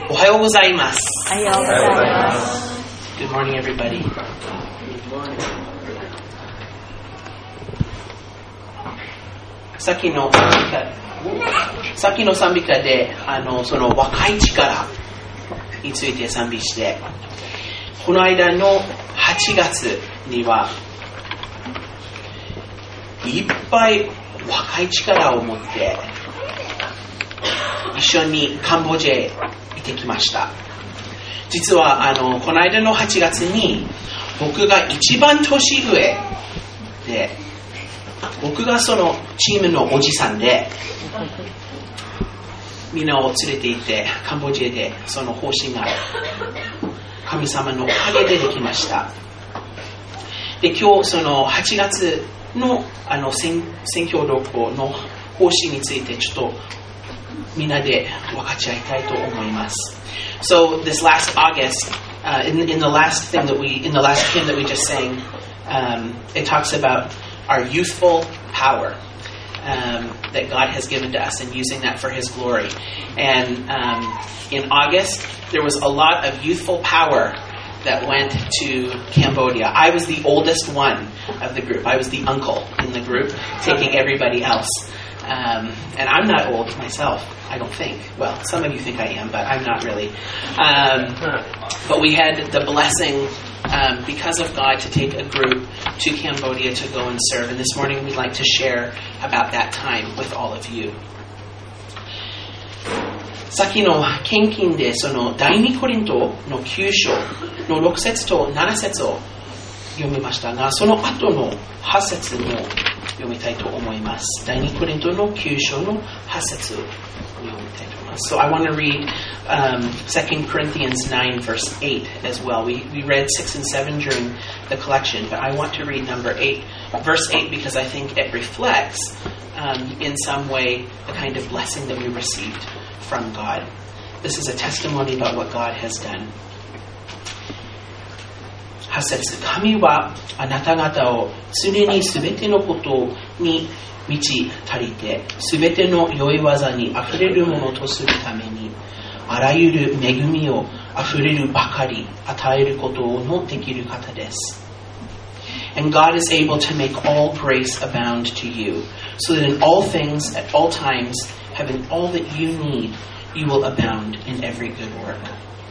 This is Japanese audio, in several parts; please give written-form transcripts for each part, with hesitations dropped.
おはようございます。 おはようございます。 Good morning, everybody. さっきの賛美歌でその若い力について賛美して、この間の8月にはいっぱい若い力を持って一緒にカンボジアへ行ってきました。実はこの間の8月に僕が一番年上で、僕がそのチームのおじさんで、みんなを連れて行ってカンボジアでその方針が神様のおかげでできました。で、今日その8月の選挙動向の方針についてちょっとみんなで分かち合いたいと思います。So this last August, in the last hymn that we just sang, it talks about our youthful power that God has given to us and using that for His glory. And in August, there was a lot of youthful power that went to Cambodia. I was the oldest one of the group. I was the uncle in the group, taking everybody else. And I'm not old myself, I don't think. Well, some of you think I am, but I'm not really. But we had the blessing, because of God, to take a group to Cambodia to go and serve. And this morning we'd like to share about that time with all of you. さっきの献金でその第2コリントの9章の6節と7節を読みましたが、その後の8節も読みたいと思います。第2コリントの9章の8節を読みたいと思います。So I want to read 2 Corinthians 9 verse 8 as well. We read 6 and 7 during the collection, but I want to read verse 8 because I think it reflects in some way the kind of blessing that we received from God. This is a testimony about what God has done. 8節、神はあなた方を常にすべてのことに満ち足りて、すべての良い技にあふれるものとするために、あらゆる恵みをあふれるばかり与えることのできる方です。And God is able to make all grace abound to you, so that in all things, at all times, having all that you need, you will abound in every good work.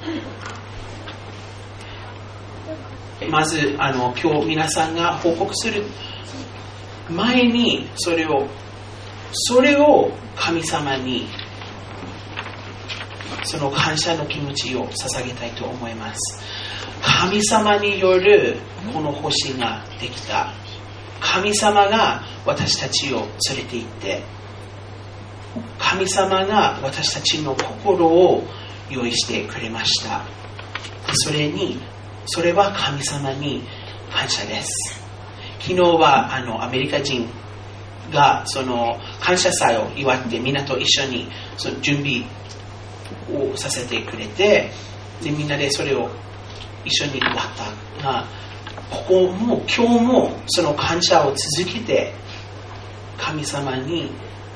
まず今日皆さんが報告する前にそれを神様にその感謝の気持ちを捧げたいと思います。神様によるこの星ができた。神様が私たちを連れて行って、神様が私たちの心を用意してくれました。それは神様に感謝です。昨日はアメリカ人がその感謝祭を祝ってみんなと一緒にその準備をさせてくれて、でみんなでそれを一緒に終わったが、今日もその感謝を続けて神様に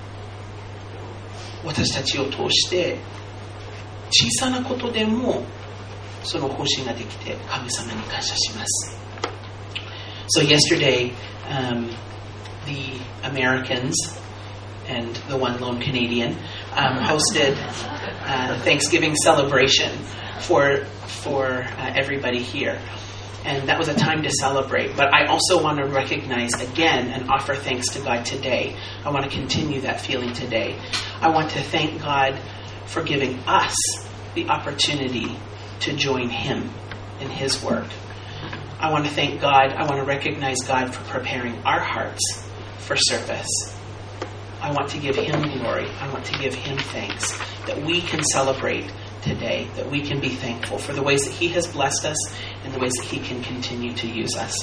私たちを通して小さなことでもその方針ができて神様に感謝します。So yesterday, the Americans and the one lone Canadian hosted a Thanksgiving celebration for everybody here. And that was a time to celebrate. But I also want to recognize again and offer thanks to God today. I want to continue that feeling today. I want to thank God for giving us the opportunity to join Him in His work. I want to thank God. I want to recognize God for preparing our hearts for service. I want to give Him glory. I want to give Him thanks that we can celebrate today, that we can be thankful for the ways that He has blessed us and the ways that He can continue to use us.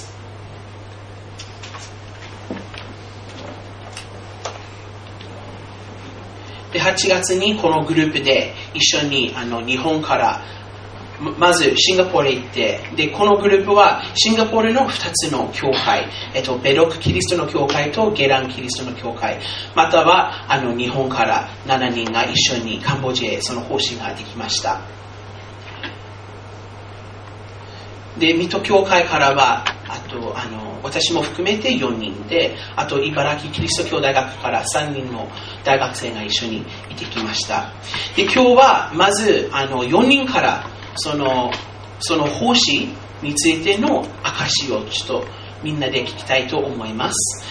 で、8月にこのグループで一緒に日本からまずシンガポールへ行って、でこのグループはシンガポールの2つの教会、ベロクキリストの教会とゲランキリストの教会、または日本から7人が一緒にカンボジアへその方針ができました。 で、水戸教会からは、あと私も含めて4人で、あと茨城キリスト教大学から3人の大学生が一緒に行ってきました。で、今日はまず4人からその奉仕についての証をちょっとみんなで聞きたいと思います。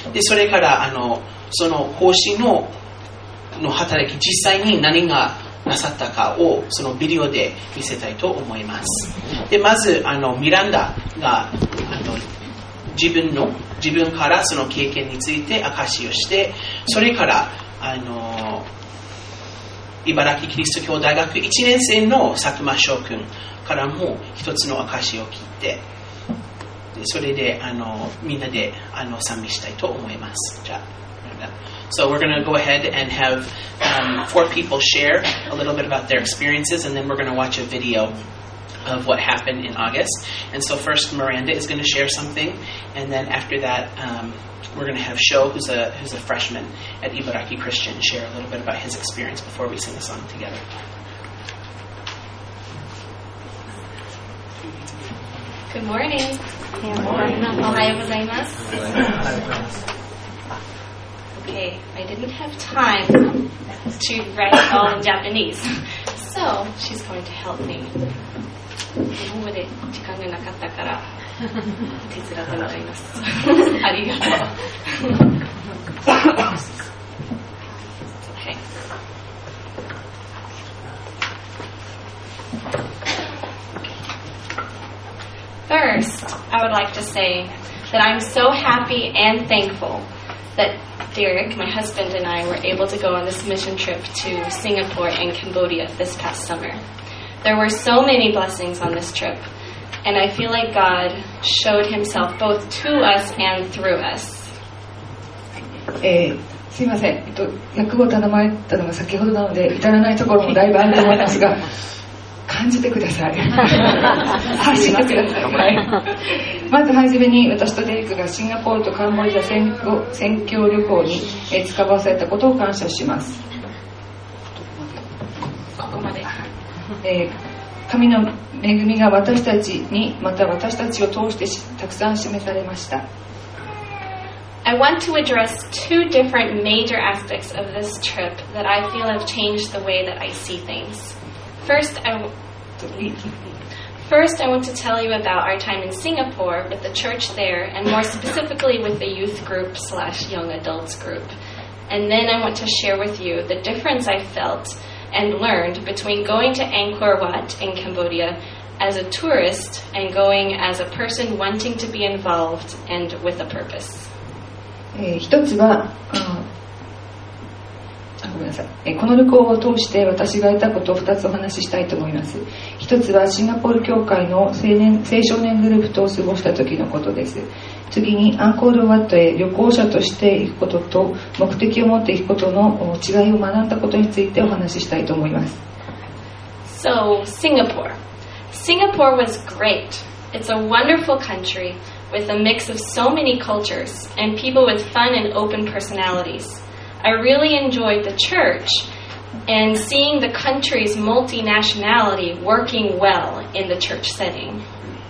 で、それからその奉仕の働き、実際に何がなさったかをそのビデオで見せたいと思います。で、まずミランダが自分からその経験について証しをして、それから茨城キリスト教大学1年生の佐久間翔君からも一つの証しを聞いて、それでみんなで賛美したいと思います。じゃあSo we're going to go ahead and have 4 people share a little bit about their experiences, and then we're going to watch a video of what happened in August. And so first Miranda is going to share something, and then after that we're going to have Sho, who's a freshman at Ibaraki Christian, share a little bit about his experience before we sing a song together. Good morning. Good morning. Ohayou gozaimasu. Okay, I didn't have time to write it all in Japanese, so she's going to help me. 日本語で時間がなかったから手伝ってもらいます。ありがとう。Okay. First, I would like to say that I'm so happy and thankful that Derek, my husband, and I were able to go on this mission trip to Singapore and Cambodia this past summer. There were so many blessings on this trip, and I feel like God showed himself both to us and through us. すいません、訳語頼まれたのが先ほどなので至らないところもだいぶあると思いますが感じてください。発してください。はい、まずはじめに私とデリックがシンガポールとカンボジア宣教旅行に使わされたことを感謝します。 ここまで。 神の恵みが私たちにまた私たちを通してたくさん示されました。 I want to address 2 different major aspects of this trip that I feel have changed the way that I see things. First, I want to tell you about our time in Singapore with the church there, and more specifically with the youth group / young adults group. And then I want to share with you the difference I felt and learned between going to Angkor Wat in Cambodia as a tourist and going as a person wanting to be involved and with a purpose. 一つはごめんなさい。この旅行を通して私が得たことを2つお話ししたいと思います。一つはシンガポール教会の青少年グループと過ごした時のことです。次にアンコールワットへ旅行者として行くことと目的を持って行くことの違いを学んだことについてお話ししたいと思います。 So, Singapore. Singapore was great. It's a wonderful country with a mix of so many cultures and people with fun and open personalities.I really enjoyed the church and seeing the country's multinationality working well in the church setting.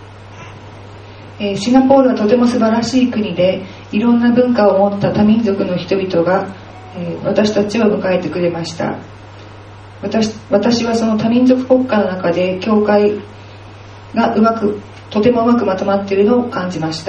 シンガポールはとても素晴らしい国でいろんな文化を持った多民族の人々が私たちを迎えてくれました。私はその多民族国家の中で教会がとてもうまくまとまっているのを感じました。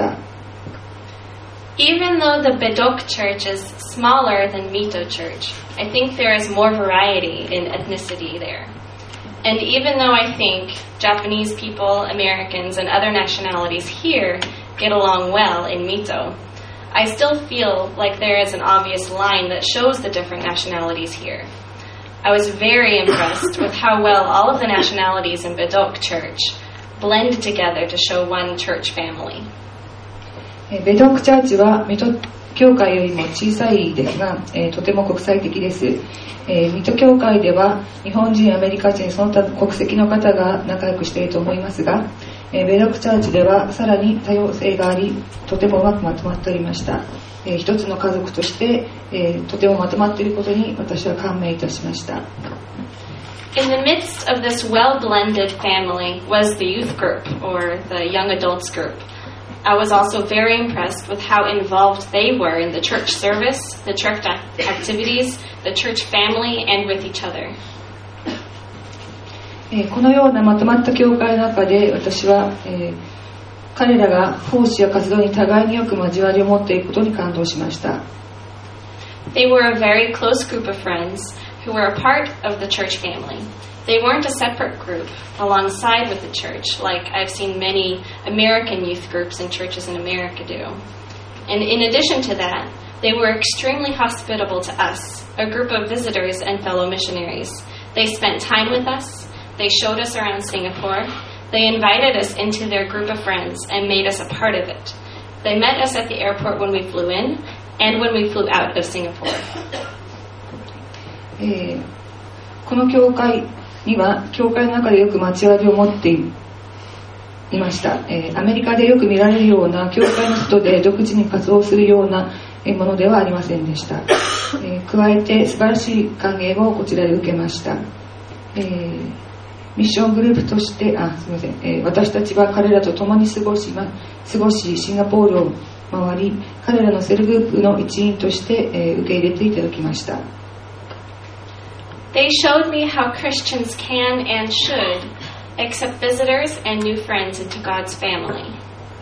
Even though the Bedok church is smaller than Mito church, I think there is more variety in ethnicity there. And even though I think Japanese people, Americans, and other nationalities here get along well in Mito, I still feel like there is an obvious line that shows the different nationalities here. I was very impressed with how well all of the nationalities in Bedok church blend together to show one church family. ベドックチャーチは水戸教会よりも小さいですが、とても国際的です。水戸教会では日本人、アメリカ人、その他国籍の方が仲良くしていると思いますが、ベドックチャーチではさらに多様性があり、とてもうまくまとまっておりました。一つの家族として、とてもまとまっていることに私は感銘いたしました。 In the midst of this well-blended family was the youth group, or the young adults group. I was also very impressed with how involved they were in the church service, the church activities, the church family, and with each other. このようなまとまった教会の中で私は、彼らが奉仕や活動に互いによく交わりを持っていることに感動しました。 They were a very close group of friends who were a part of the church family. They weren't a separate group alongside with the church, like I've seen many American youth groups and churches in America do. And in addition to that, they were extremely hospitable to us, a group of visitors and fellow missionaries. They spent time with us. They showed us around Singapore. They invited us into their group of friends and made us a part of it. They met us at the airport when we flew in and when we flew out of Singapore. この教会には教会の中でよく交わりを持っていました。アメリカでよく見られるような教会の外で独自に活動するようなものではありませんでした。加えて素晴らしい歓迎をこちらで受けました。ミッショングループとして私たちは彼らと共に過ごしシンガポールを回り、彼らのセルグループの一員として、受け入れていただきました。 They showed me how Christians can and should accept visitors and new friends into God's family.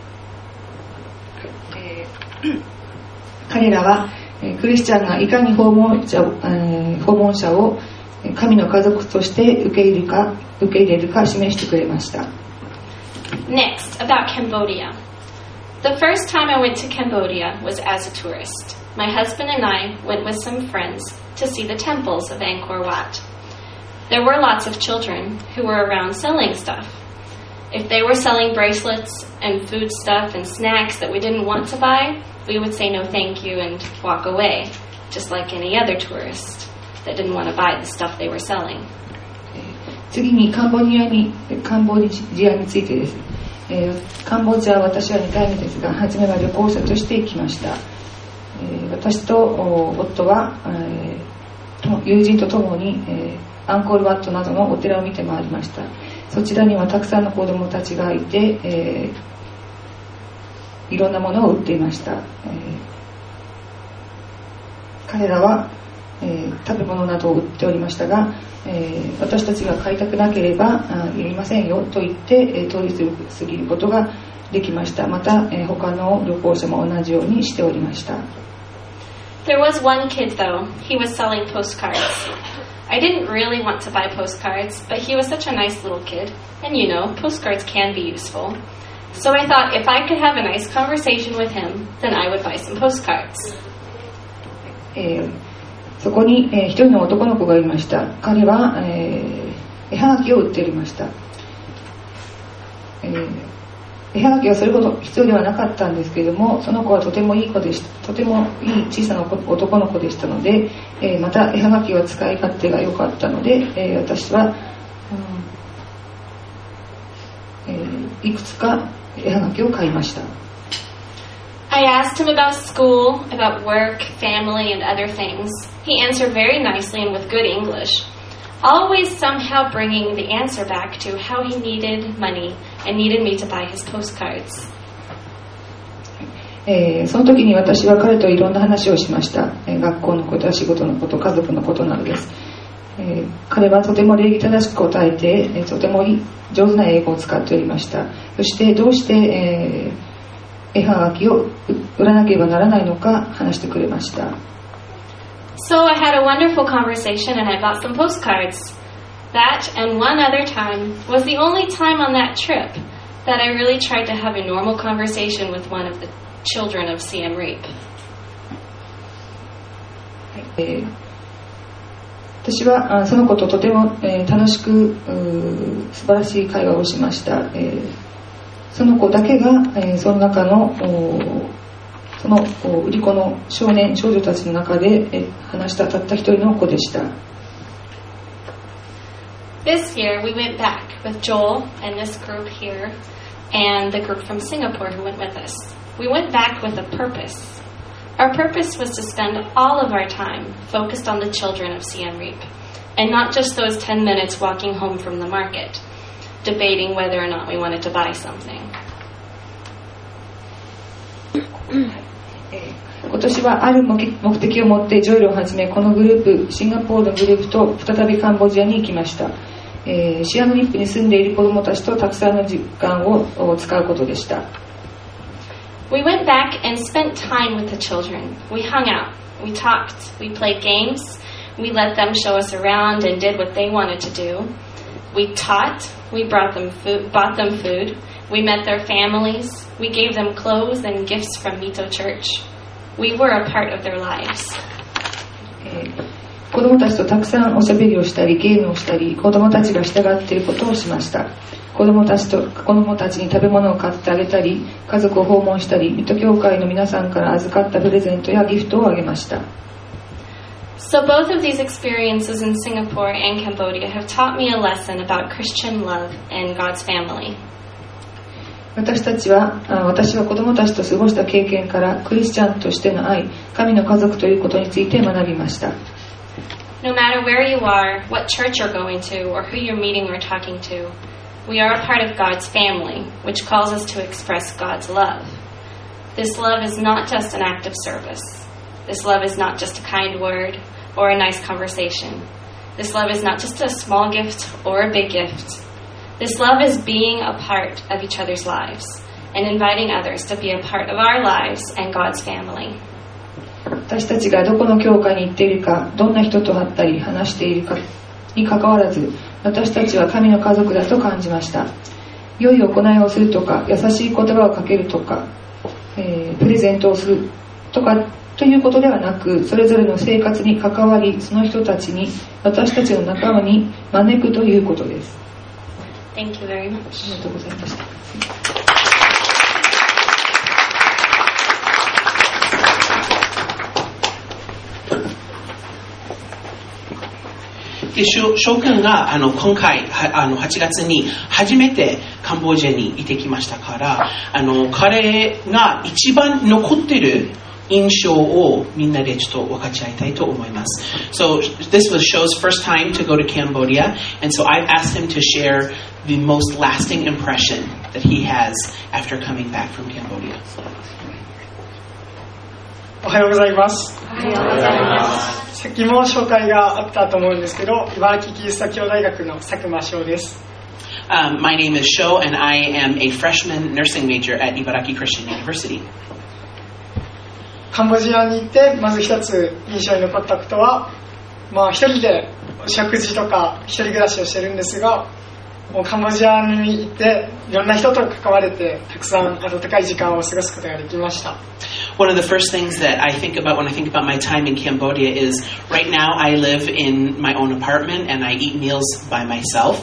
彼らはクリスチャンがいかに訪問者を神の家族として受け入れるか示してくれました。 Next, about Cambodia. The first time I went to Cambodia was as a tourist. My husband and I went with some friends to see the temples of Angkor Wat. There were lots of children who were around selling stuff. If they were selling bracelets and food stuff and snacks that we didn't want to buy, we would say no thank you and walk away, just like any other tourist that didn't want to buy the stuff they were selling. 次にカンボジアについてです。カンボジアは私は2回目ですが、初めは旅行者として行きました。私と夫は、友人と共に、アンコールワットなどのお寺を見て回りました。そちらにはたくさんの子どもたちがいて、いろんなものを売っていました。彼らは、食べ物などを売っておりましたが、私たちが買いたくなければいりませんよと言って、通り過ぎることができました。また、他の旅行者も同じようにしておりました。 There was one kid though. He was selling postcards. I didn't really want to buy postcards, but he was such a nice little kid. And you know, postcards can be useful. So I thought if I could have a nice conversation with him, then I would buy some postcards. そこに、一人の男の子がいました。彼は、絵はがきを売っておりました。絵はがきはそれほど必要ではなかったんですけれども、その子はとてもいい子でした。とてもいい小さな男の子でしたので、また絵はがきは使い勝手が良かったので、私は、いくつか絵はがきを買いました。 I asked him about school, about work, family, and other things. He answered very nicely and with good English, always somehow bringing the answer back to how he needed money and needed me to buy his postcards. その時に私は彼といろんな話をしました。学校のことや仕事のこと、家族のことなどです。彼はとても礼儀正しく答えて、とても上手な英語を使っておりました。そしてどうして、絵はがきを売らなければならないのか話してくれました。 So I had a wonderful conversation and I bought some postcards. That and one other time was the only time on that trip that I really tried to have a normal conversation with one of the children of Siem Reap. 私はその子ととても楽しく素晴らしい会話をしました。その子だけがその中のその売り子の少年少女たちの中で話したたった一人の子でした。 This year we went back with Joel and this group here and the group from Singapore who went with us. We went back with a purpose. Our purpose was to spend all of our time focused on the children of Siem Reap. and not just those 10 minutes walking home from the market, debating whether or not we wanted to buy something. 今年はある目的を持ってジョエルをはじめこのグループ、シンガポールのグループと再びカンボジアに行きました。シアヌリップに住んでいる子どもたちとたくさんの時間を使うことでした。 We went back and spent time with the children. We hung out, we talked, we played games, we let them show us around and did what they wanted to do. We taught, we bought them food, we met their families, we gave them clothes and gifts from Mito Church. We were a part of their lives. 子どもたちとたくさんおしゃべりをしたりゲームをしたり、子どもたちが従っていることをしました。子どもたちに食べ物を買ってあげたり、家族を訪問したり、水戸教会の皆さんから預かったプレゼントやギフトをあげました。 So both of these experiences in Singapore and Cambodia have taught me a lesson about Christian love and God's family. 私は子どもたちと過ごした経験からクリスチャンとしての愛、神の家族ということについて学びました。 No matter where you are, what church you're going to, or who you're meeting or talking to, we are a part of God's family, which calls us to express God's love. This love is not just an act of service. This love is not just a kind word or a nice conversation. This love is not just a small gift or a big gift. This love is being a part of each other's lives and inviting others to be a part of our lives and God's family. 私たちがどこの教会に行っているか、どんな人と会ったり話しているかに関わらず、私たちは神の家族だと感じました。良い行いをするとか、優しい言葉をかけるとか、プレゼントをするとかということではなく、それぞれの生活に関わり、その人たちに私たちの仲間に招くということです。 Thank you very much. ありがとうございました。 翔くんが今回8月に初めてカンボジアに行ってきましたから、彼が一番残っている印象をみんなでちょっと分かち合いたいと思います。So this was Show's first time to go to Cambodia, and so I've asked him to share the most lasting impression that he has after coming back from Cambodia. おはようございます。 おはようございます。 さっきも紹介があったと思うんですけど、茨城キリスト教大学の佐久間翔です。 My name is Sho, and I am a freshman nursing major at Ibaraki Christian University. カンボジアに行ってまず一つ印象に残ったことは、一人で食事とか一人暮らしをしてるんですが、もうカンボジアに行っていろんな人と関われて、たくさん温かい時間を過ごすことができました。 One of the first things that I think about when I think about my time in Cambodia is right now I live in my own apartment and I eat meals by myself.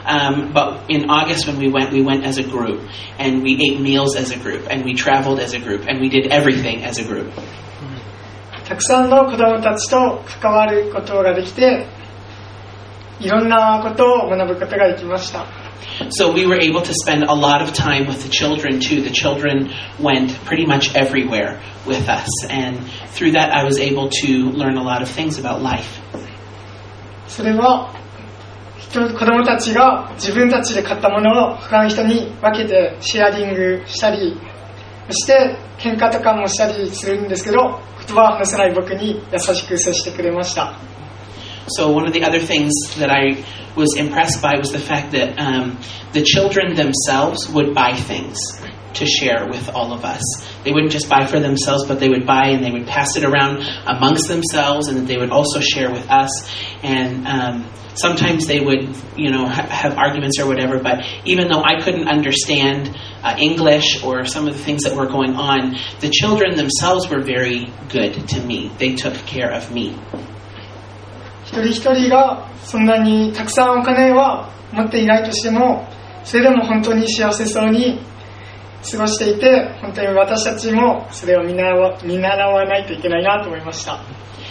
But in August when we went as a group and we ate meals as a group and we traveled as a group and we did everything as a group. たくさんの子供たちと関わることができて、いろんなことを学ぶことができました。 So we were able to spend a lot of time with the children too. The children went pretty much everywhere with us, and through that I was able to learn a lot of things about life. それは子供たちが自分たちで買ったものを他の人に分けてシェアリングしたり、そして喧嘩とかもしたりするんですけど、言葉を話せない僕に優しく接してくれました。 So one of the other things that I was impressed by was the fact that the children themselves would buy things to share with all of us. They wouldn't just buy for themselves, but they would buy and they would pass it around amongst themselves, and they would also share with us. And sometimes they would, have arguments or whatever, but even though I couldn't understand English or some of the things that were going on, the children themselves were very good to me. They took care of me. 一人一人がそんなにたくさんお金は持っていないとしても、それでも本当に幸せそうに過ごしていて、本当に私たちもそれを見習わないといけないなと思いました。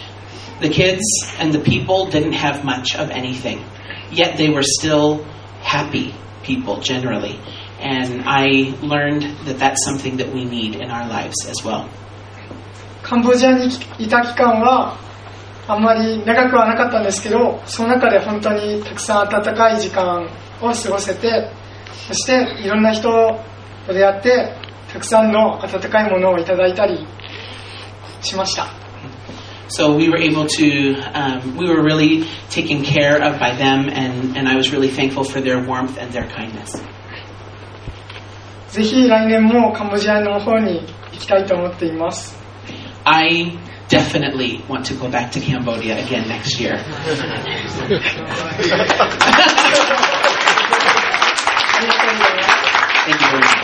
The kids and the people didn't have much of anything, yet they were still happy people generally, and I learned that that's something that we need in our lives as well. カンボジアにいた期間はあんまり長くはなかったんですけど、その中で本当にたくさん温かい時間を過ごせて、そしていろんな人と出会ってたくさんの温かいものをいただいたりしました。 So we were able to, we were really taken care of by them, and I was really thankful for their warmth and their kindness. ぜひ来年もカンボジアの方に行きたいと思っています。 I definitely want to go back to Cambodia again next year. Thank you very much.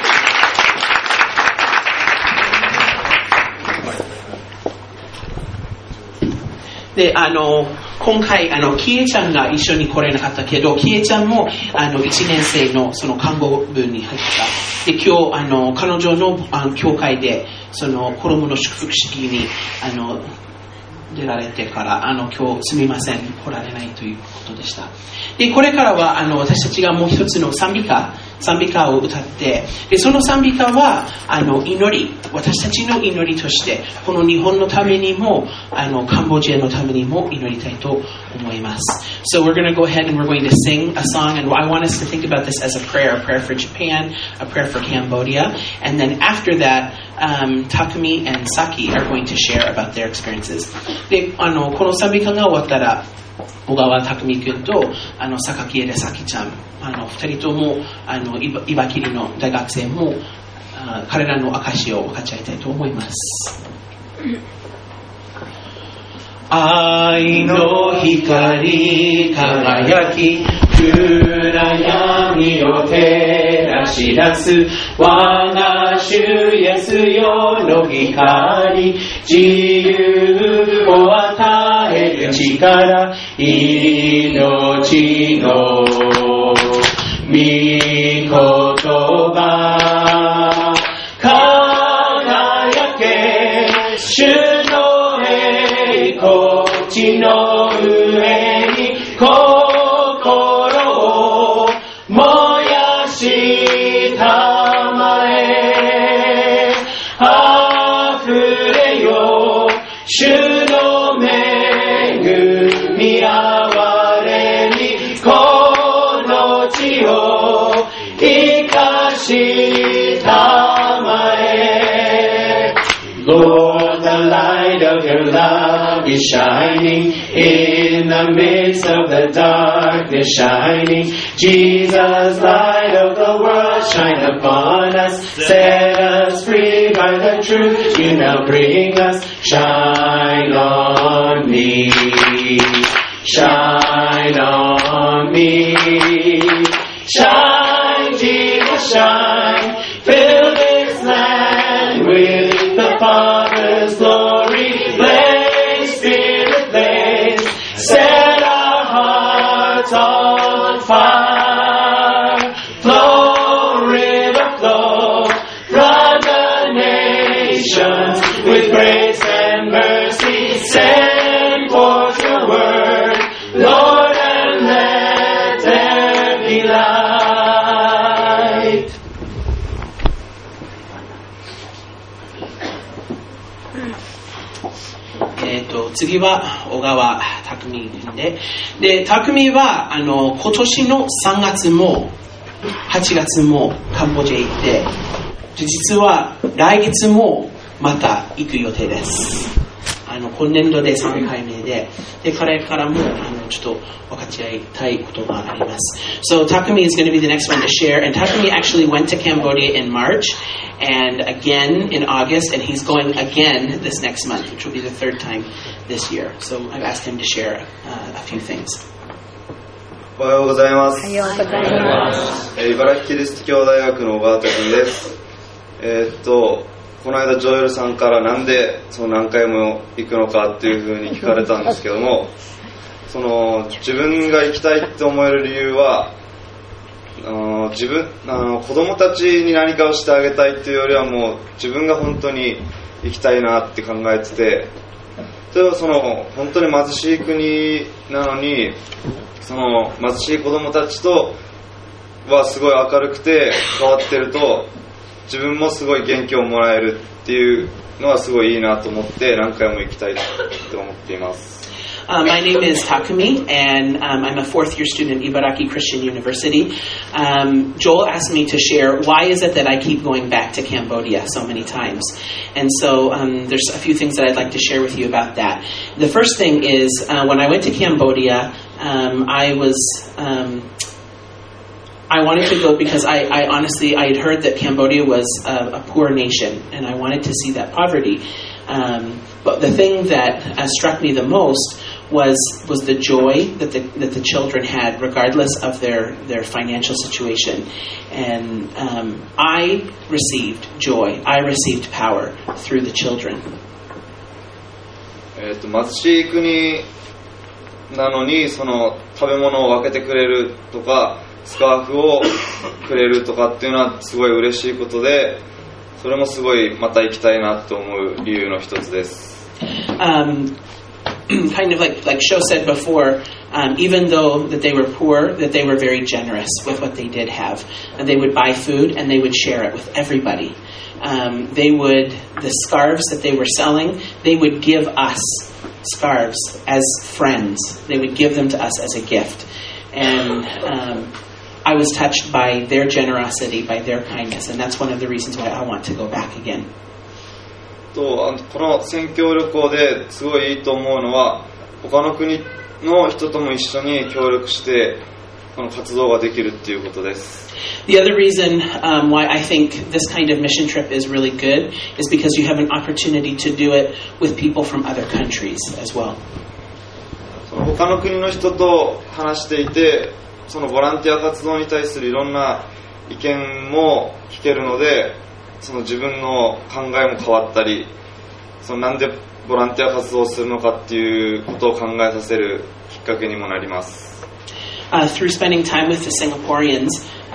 で、今回、キエちゃんが一緒に来れなかったけど、キエちゃんも、1年生のその看護部に入った。で、今日、彼女の、教会で、その、子供の祝福式に、出られてから、今日すみません、来られないということでした。で、これからは、私たちがもう一つの賛美歌を歌って、で、その賛美歌は、祈り、私たちの祈りとして、この日本のためにも、カンボジアのためにも祈りたいと思います。So we're going to go ahead and we're going to sing a song, and I want us to think about this as a prayer for Japan, a prayer for Cambodia, and then after that, Takumi and Saki are going to share about their experiences. で、この賛美歌が終わったら、小川匠君と榊エレサキちゃん、2人とも岩切の大学生も彼らの証を分かち合いたいと思います。愛の光輝き暗闇を照らし出す我が主イエスよの光自由を与える力命の御言葉輝け主の栄光地の上に心を燃やしたまえあふれよ主の恵み憐れみこの地を生かしたまえ Lord, the light of your love is shining in the midst of the darkness shining. Jesus, light of the world, shine upon us. Set us free by the truth you now bring us. Shine on me. Shine on me. Shine, Jesus, shine. Fill this land with the Father's glory. Blaze, Spirit, blaze. Set our hearts on fire. Flow, river, flow. Flood the nations with grace and mercy. Send forth your word, Lord, and let there be light. 次は小川匠君で、匠は今年の3月も8月もカンボジア行って、実は来月もまた行く予定です。今年度で3回目で、彼からもちょっと分かち合いたいことがあります。So Takumi is going to be the next one to share, and Takumi actually went to Cambodia in March and again in August, and he's going again this next month, which will be the third time this year. So I've asked him to share a few things. おはようございます。 おはようございます。 茨城キリスト教大学の小川拓です。この間ジョエルさんからなんでその何回も行くのかっていうふうに聞かれたんですけども、その自分が行きたいって思える理由は、子供たちに何かをしてあげたいっていうよりはもう自分が本当に行きたいなって考えてて、それはその本当に貧しい国なのに、その貧しい子供たちとはすごい明るくて変わってると自分もすごい元気をもらえるっていうのはすごいいいなと思って何回も行きたいと思っています。 My name is Takumi, and I'm a fourth-year student at Ibaraki Christian University. Joel asked me to share why is it that I keep going back to Cambodia so many times. And so there's a few things that I'd like to share with you about that. The first thing is when I went to Cambodia, I wanted to go because I honestly had heard that Cambodia was a poor nation, and I wanted to see that poverty. But the thing that struck me the most was the joy that the children had, regardless of their financial situation. And I received joy. I received power through the children. 貧しい国なのにその食べ物を分けてくれるとかスカーフをくれるとかっていうのはすごい嬉しいことで、それもすごいまた行きたいなと思う理由の一つです。 Kind of like Sho said before, even though that they were poor, that they were very generous with what they did have. And they would buy food and they would share it with everybody. The scarves that they were selling, they would give us scarves as friends. They would give them to us as a gift. And I was touched by their generosity, by their kindness. And that's one of the reasons why I want to go back again. この宣教旅行ですごいいいと思うのは他の国の人とも一緒に協力してこの活動ができるっていうことです。 The other reason why I think this kind of mission trip is really good is because you have an opportunity to do it with people from other countries as well. その他の国の人と話していて、そのボランティア活動に対するいろんな意見も聞けるので、その自分の考えも変わったり、そのなんでボランティア活動をするのかっていうことを考えさせるきっかけにもなります。 Through spending time with the Singaporeans,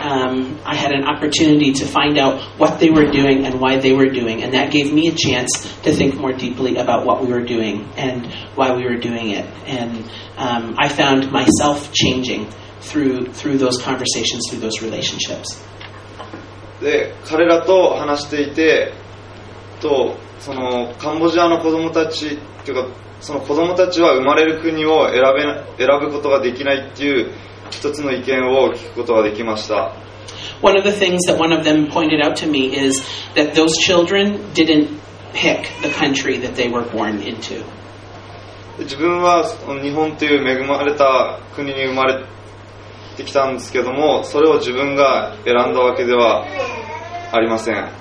I had an opportunity to find out what they were doing and why they were doing, and that gave me a chance to think more deeply about what we were doing and why we were doing it. And I found myself changing through those conversations, through those relationships. で彼らと話していてそのカンボジアの子供たちっていうかその子供たちは生まれる国を選ぶことができないっていう一つの意見を聞くことができました。 One of the things that one of them pointed out to me is that those children didn't pick the country that they were born into. 自分は日本という恵まれた国に生まれてきたんですけども、それを自分が選んだわけではありません。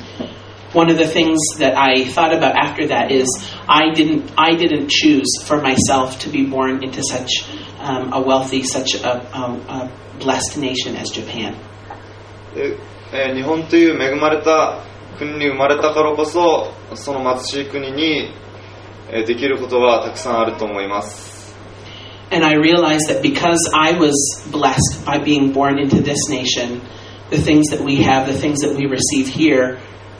One of the things that I thought about after that is I didn't choose for myself to be born into such a wealthy, such a blessed nation as Japan. 日本という恵まれた国に生まれたからこそ、その貧しい国にできることがたくさんあると思います。 And I realized that because I was blessed by being born into this nation, the things that we have, the things that we receive here,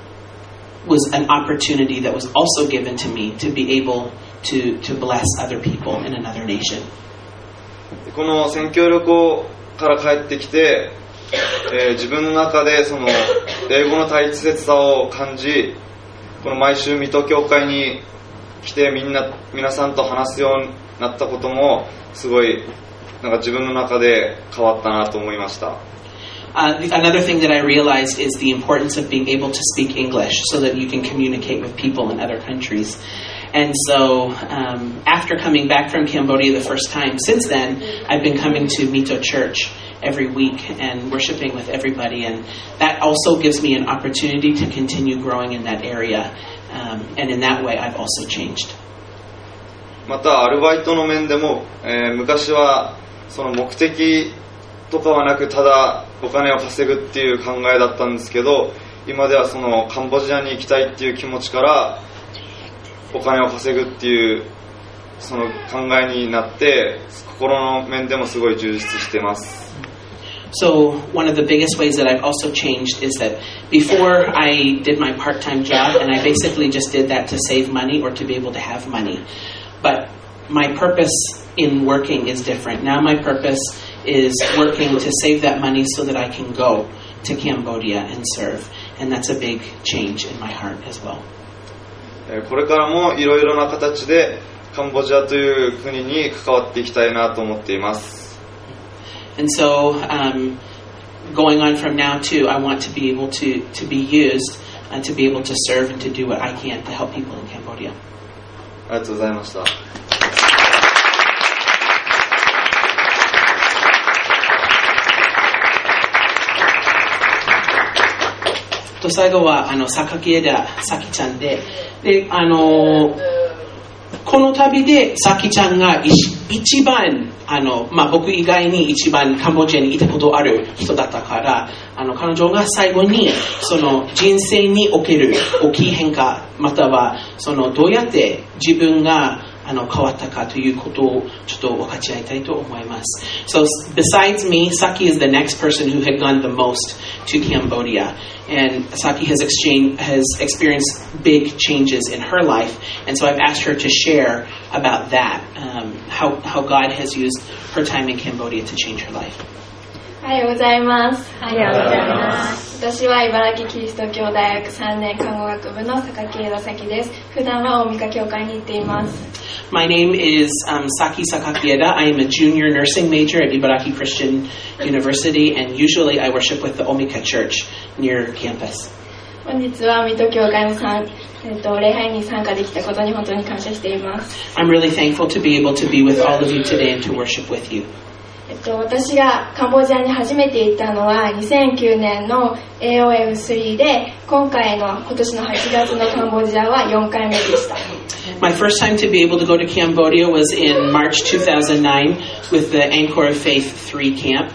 was an opportunity that was also given to me to be able to bless other people in another nation. この宣教旅行から帰ってきて、自分の中でその英語の大切さを感じ、この毎週水戸教会に来て皆さんと話すようになったこともすごいなんか自分の中で変わったなと思いました。 Another thing that I realized is the importance of being able to speak English so that you can communicate with people in other countries. And so after coming back from Cambodia the first time, since then, I've been coming to Mito Church every week and worshiping with everybody. And that also gives me an opportunity to continue growing in that area. And in that way, I've also changed. またアルバイトの面でも、昔はその目的とかはなくただお金を稼ぐっていう考えだったんですけど、今ではそのカンボジアに行きたいっていう気持ちからお金を稼ぐっていうその考えになって心の面でもすごい充実してます。 So one of the biggest ways that I've also changed is that before I did my part-time job, and I basically just did that to save money or to be able to have money. But my purpose in working is different. Now my purpose is working to save that money so that I can go to Cambodia and serve. And that's a big change in my heart as well. これからもいろいろな形でカンボジアという国に関わっていきたいなと思っています。 And so, going on from now too, I want to be able to be used and to be able to serve and to do what I can to help people in Cambodia. ありがとうございました。 最後は榊枝咲ちゃんで、この旅で咲ちゃんが一番僕以外に一番カンボジアにいたことある人だったから、彼女が最後にその人生における大きい変化、またはどうやって自分が変わったかということをちょっと分かち合いたいと思います。So besides me, Saki is the next person who had gone the most to Cambodia, and Saki has experienced big changes in her life, and so I've asked her to share about that, how God has used her time in Cambodia to change her life. おはようございます。おはようございます。私は茨城キリスト教大学3年看護学部の榊枝咲です。普段は大三教会に行っています。 My name is Saki Sakakieda. I am a junior nursing major at Ibaraki Christian University, and usually I worship with the Omika Church near campus. 本日は水戸教会の礼拝に参加できたことに本当に感謝しています。 I'm really thankful to be able to be with all of you today and to worship with you. 私がカンボジアに初めて行ったのは2009年の AOF3 で、今年の8月のカンボジアは4回目でした。 My first time to be able to go to Cambodia was in March 2009 with the Angkor of Faith 3 camp.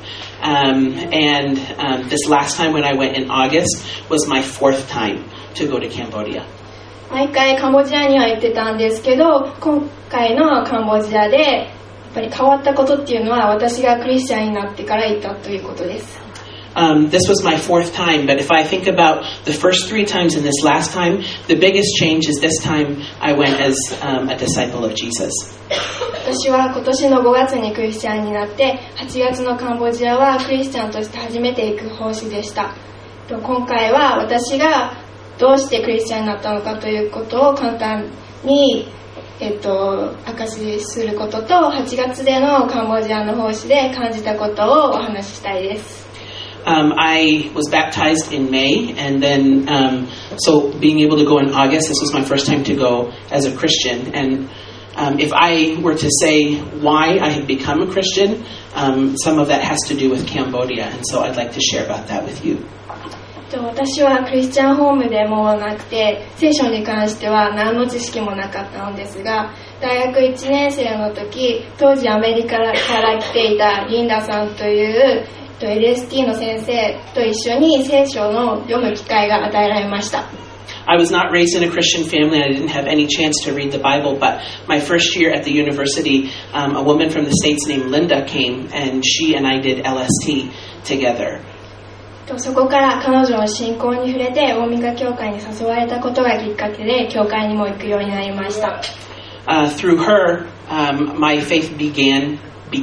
And this last time when I went in August was my fourth time to go to Cambodia. 毎回カンボジアには行ってたんですけど、今回のカンボジアでやっぱり変わったことっていうのは、私がクリスチャンになってから行ったということです。 This was my fourth time, but if I think about the first 3 times and this last time, the biggest change is this time I went as a disciple of Jesus. 私は今年の5月にクリスチャンになって、8月のカンボジアはクリスチャンとして初めて行く奉仕でした。今回は私がどうしてクリスチャンになったのかということを簡単に明かしすることと、8月でのカンボジアの奉仕で感じたことをお話ししたいです。 I was baptized in May, and then so being able to go in August, this was my first time to go as a Christian. And if I were to say why I had become a Christian, some of that has to do with Cambodia, and so I'd like to share about that with you. 私はクリスチャンホームでもなくて、聖書に関しては何の知識もなかったのですが、大学1年生の時、当時アメリカから来ていたリンダさんというLST の先生と一緒に聖書の読む機会が与えられました。 I was not raised in a Christian family. I didn't have any chance to read the Bible, but my first year at the university, a woman from the States named Linda came, and she and I did LST together. そこから彼女の信仰に触れて、大三教会に誘われたことがきっかけで、教会にも行くようになりました。 Through her, my faith began,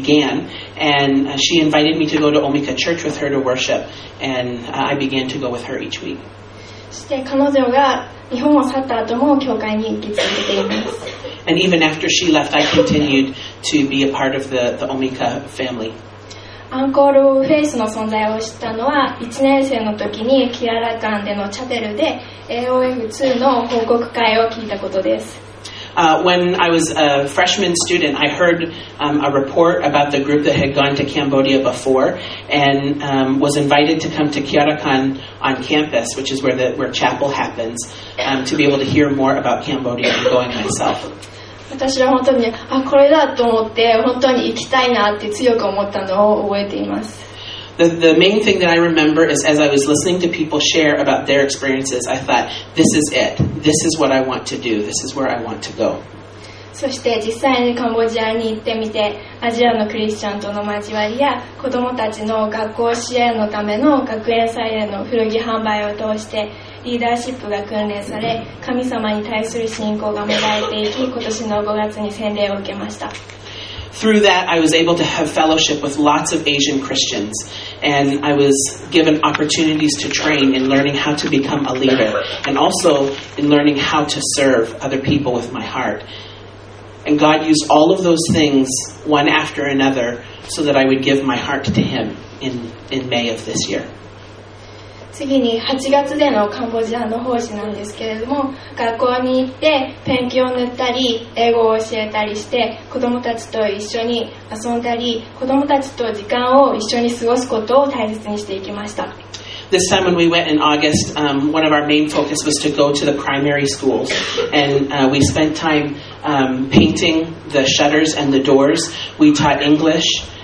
and she invited me to go to Omika Church with her to worship, and I began to go with her each week. そして彼女が日本を去った後も教会に行き続けています。 And even after she left, I continued to be a part of the Omika family. アンコールフェイスの存在を知ったのは1年生の時にキララカンでのチャペルで AOF2 の報告会を聞いたことです。 When I was a freshman student, I heard a report about the group that had gone to Cambodia before and was invited to come to Kiarakan on campus, which is where chapel happens, to be able to hear more about Cambodia and going myself. 私は本当にこれだと思って本当に行きたいなって強く思ったのを覚えています。 The main thing that I remember is as I was listening to people share about their experiences, I thought, this is it. This is what I want to do. This is where I want to go. そして実際にカンボジアに行ってみて、アジアのクリスチャンとの交わりや子どもたちの学校支援のための学園祭での古着販売を通してリーダーシップが訓練され、神様に対する信仰が芽生えていき、今年の5月に洗礼を受けました。 Through that, I was able to have fellowship with lots of Asian Christians, and I was given opportunities to train in learning how to become a leader, and also in learning how to serve other people with my heart. And God used all of those things one after another so that I would give my heart to Him in May of this year. 次に8月でのカンボジアの奉仕なんですけれども、学校に行ってペンキを塗ったり英語を教えたりして子どもたちと一緒に遊んだり子どもたちと時間を一緒に過ごすことを大切にしていきました。 This time when we went in August, one of our main focus was to go to the primary schools, and we spent time painting the shutters and the doors. We taught English,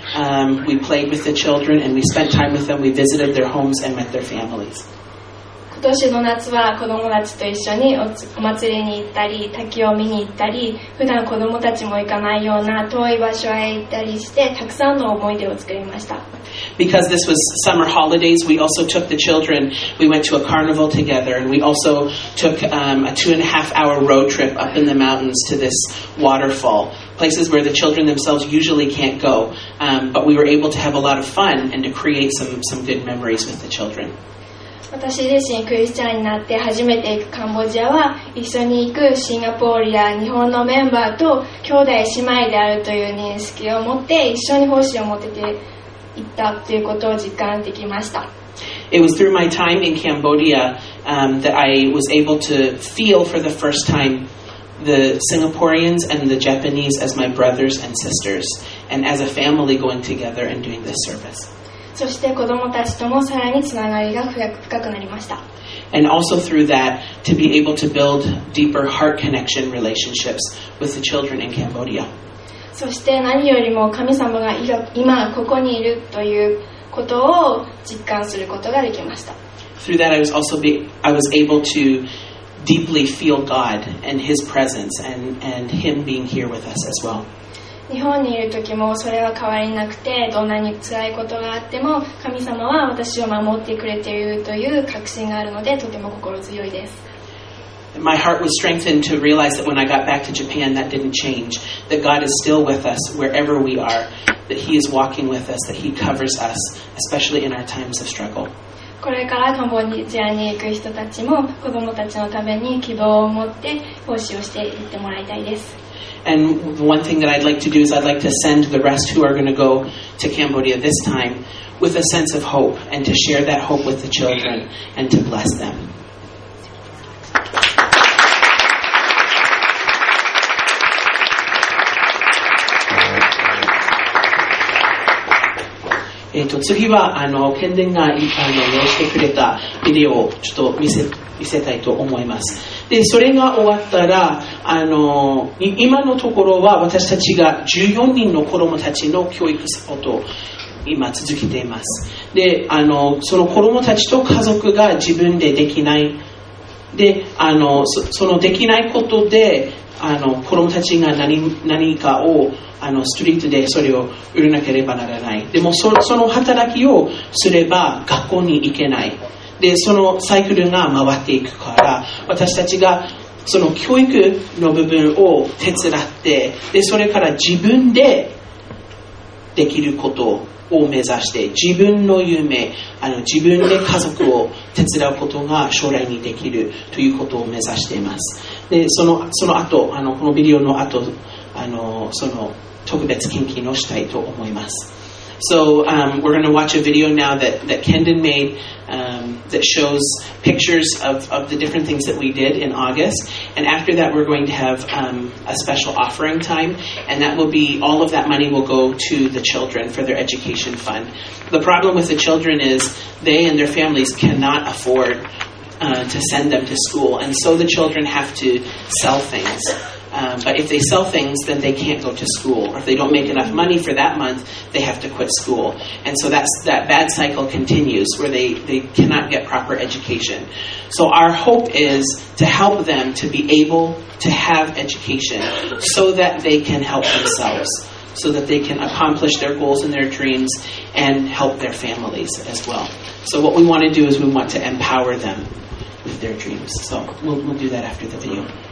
we played with the children, and we spent time with them. We visited their homes and met their families. 今年の夏は子どもたちと一緒にお祭りに行ったり滝を見に行ったり普段子どもたちも行かないような遠い場所へ行ったりしてたくさんの思い出を作りました。 Because this was summer holidays, we also took the children. We went to a carnival together, and we also took a 2.5-hour road trip up in the mountains to this waterfall, places where the children themselves usually can't go. But we were able to have a lot of fun and to create some good memories with the children. 私自身クリスチャンになって初めて行くカンボジアは一緒に行くシンガポールや日本のメンバーと兄弟姉妹であるという認識を持って一緒に奉仕を持てていったということを実感できました。 It was through my time in Cambodia that I was able to feel for the first time the Singaporeans and the Japanese as my brothers and sisters, and as a family going together and doing this service. そして子どもたちともさらにつながりが深くなりました。 And also through that, to be able to build deeper heart connection relationships with the children in Cambodia. そして何よりも神様が今ここにいるということを実感することができました。 Through that, I was able to deeply feel God and His presence and Him being here with us as well. 日本にいる時もそれは変わりなくてどんなに辛いことがあっても神様は私を守ってくれているという確信があるのでとても心強いです。 My heart was strengthened to realize that when I got back to Japan, that didn't change. That God is still with us wherever we are. That He is walking with us. That He covers us, especially in our times of struggle. これからカンボジアに行く人たちも子どもたちのために希望を持って奉仕をしていってもらいたいです。 And one thing that I'd like to do is I'd like to send the rest who are going to go to Cambodia this time with a sense of hope and to share that hope with the children and to bless them. 次はケンデンが用意してくれたビデオをちょっと見せたいと思います。でそれが終わったら今のところは私たちが14人の子どもたちの教育サポートを今続けています。でその子どもたちと家族が自分でできないでそのできないことで子どもたちが何かをストリートでそれを売らなければならない。でもその働きをすれば学校に行けない。でそのサイクルが回っていくから私たちがその教育の部分を手伝ってでそれから自分でできることを目指して自分の夢自分で家族を手伝うことが将来にできるということを目指しています。でその後このビデオの後その特別献金をしたいと思います。So we're going to watch a video now that Kendon made that shows pictures of the different things that we did in August. And after that, we're going to have a special offering time. And that will be, all of that money will go to the children for their education fund. The problem with the children is they and their families cannot afford to send them to school. And so the children have to sell things. But if they sell things, then they can't go to school. Or if they don't make enough money for that month, they have to quit school. And so that bad cycle continues where they cannot get proper education. So our hope is to help them to be able to have education so that they can help themselves, so that they can accomplish their goals and their dreams and help their families as well. So what we want to do is we want to empower them with their dreams. So we'll do that after the video.